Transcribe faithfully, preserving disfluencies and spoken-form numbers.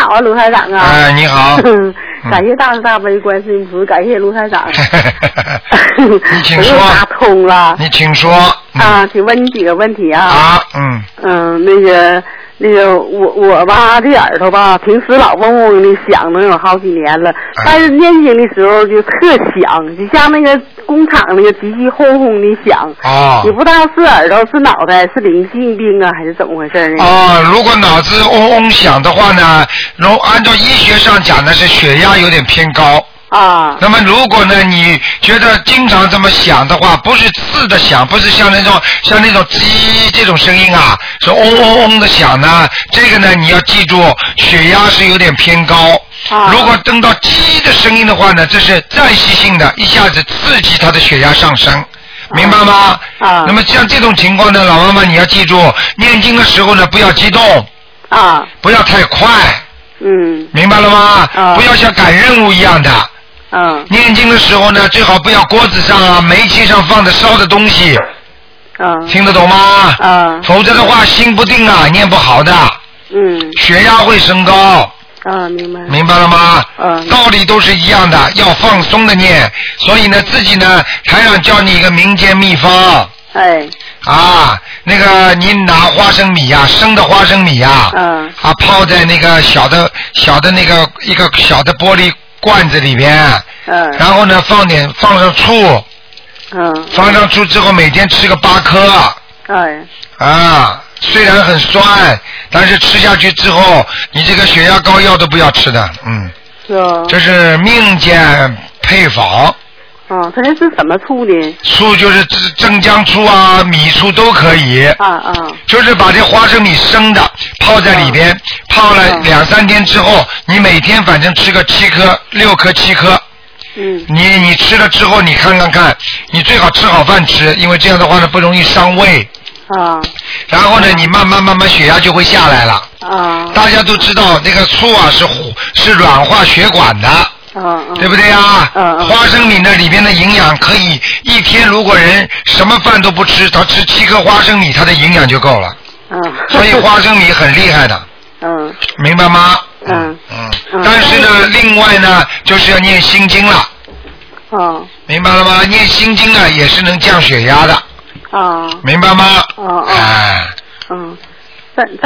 好啊，卢台长啊！ 哎，你好。 感谢大慈大悲观世音菩萨，感谢卢台长。 你请说。 我又打通了。 你请说。 嗯、啊，请问你几个问题啊？ 啊，嗯。 嗯，那个。那个我我吧，这耳朵吧，平时老嗡嗡的响，能有好几年了。但是念经的时候就特响，就像那个工厂那个机器轰轰的响。 哦。 也不知道是耳朵是脑袋是灵性病啊，还是怎么回事呢？ 哦，如果脑子嗡嗡响的话呢，如按照医学上讲呢，是血压有点偏高。 啊， 那么如果呢，你觉得经常这么响的话，不是刺的响，不是像那种像那种叽这种声音啊，是嗡嗡嗡的响呢，这个呢你要记住，血压是有点偏高。啊、如果等到叽的声音的话呢，这是暂时性的，一下子刺激他的血压上升。明白吗？啊。那么像这种情况呢，老妈妈你要记住，念经的时候呢不要激动。啊。不要太快。嗯。明白了吗？啊。不要像赶任务一样的。嗯，念经的时候呢，最好不要锅子上啊、煤气上放的烧的东西。嗯，听得懂吗？嗯，否则的话心不定啊，念不好的。嗯，血压会升高。啊，明白。明白了吗？嗯，道理都是一样的，要放松的念。所以呢，自己呢，台长教你一个民间秘方。哎。啊，那个你拿花生米呀、啊，生的花生米呀、啊，嗯，啊，泡在那个小的小的那个一个小的玻璃罐子里边，嗯，然后呢放点放上醋，嗯，放上醋之后每天吃个八颗，哎，啊，虽然很酸，但是吃下去之后，你这个血压高药都不要吃的，嗯，是啊，这是民间配方。哦，它这是什么醋呢？醋就是蒸姜醋啊、米醋都可以。啊啊。就是把这花生米生的泡在里边，啊、泡了两三天之后，你每天反正吃个七颗、六颗、七颗。嗯。你你吃了之后，你看看看，你最好吃好饭吃，因为这样的话呢不容易伤胃。啊。然后呢，你慢慢慢慢血压就会下来了。啊。大家都知道那个醋啊是是软化血管的。嗯嗯、对不对呀？嗯嗯、花生米那里边的营养可以一天，如果人什么饭都不吃，他吃七颗花生米，他的营养就够了。嗯。所以花生米很厉害的。嗯。明白吗？嗯嗯。但是呢，另外呢，就是要念心经了。哦。明白了吗？念心经呢，也是能降血压的。哦。明白吗？哦哦。哎。嗯。在在。